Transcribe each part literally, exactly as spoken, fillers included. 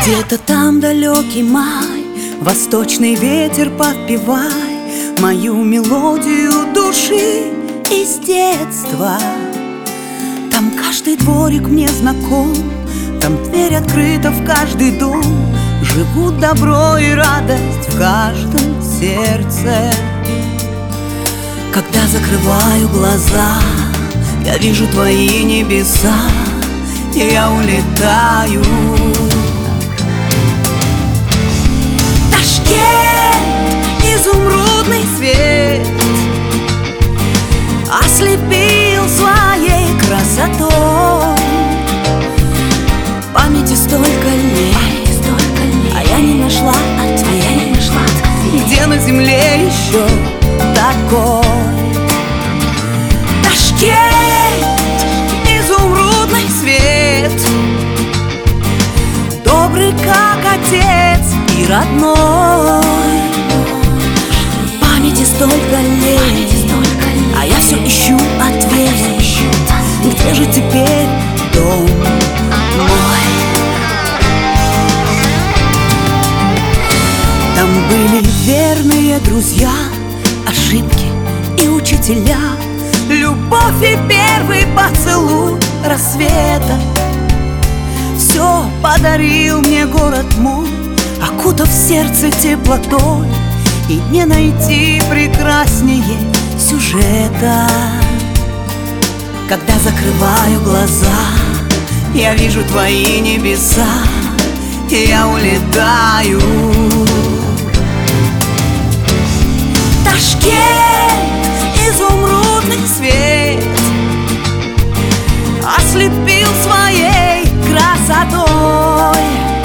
Где-то там далекий май, восточный ветер подпевай мою мелодию души из детства. Там каждый дворик мне знаком, там дверь открыта в каждый дом, живут добро и радость в каждом сердце. Когда закрываю глаза, я вижу твои небеса, и я улетаю. Изумрудный свет ослепил своей красотой. Памяти столько лет, а я не нашла ответ, где на земле еще такой. Ташкент, изумрудный свет, добрый как отец и родной. Столько лет, а я все ищу ответ. Где же теперь дом мой? Там были верные друзья, ошибки и учителя, любовь и первый поцелуй рассвета. Все подарил мне город мой, окутав сердце теплотой. И не найти прекраснее сюжета. Когда закрываю глаза, я вижу твои небеса, и я улетаю. Ташкент, изумрудный свет ослепил своей красотой.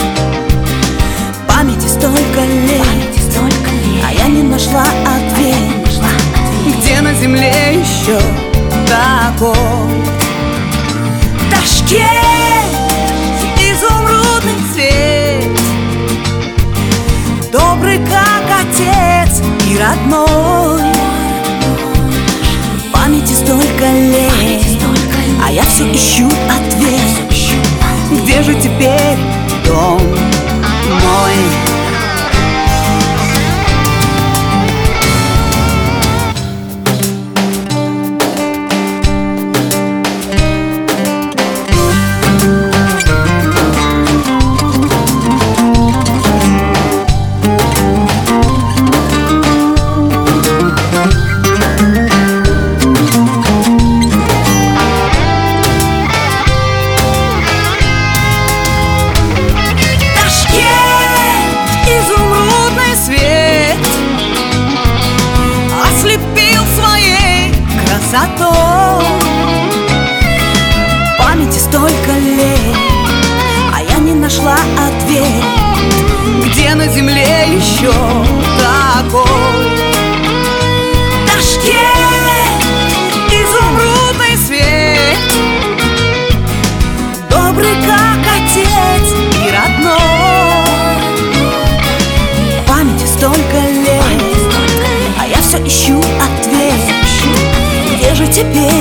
Памяти столько лет, а я не нашла ответ, где на земле еще такой. Ташкент, изумрудный цвет, добрый как отец и родной. Памяти столько лет, а я все ищу ответ, где же теперь дом мой? Памяти столько лет, а я не нашла ответ, где на земле еще такой. Ташкент, изумрудный свет, добрый как отец и родной. Памяти столько лет, а я все ищу ответ, где же теперь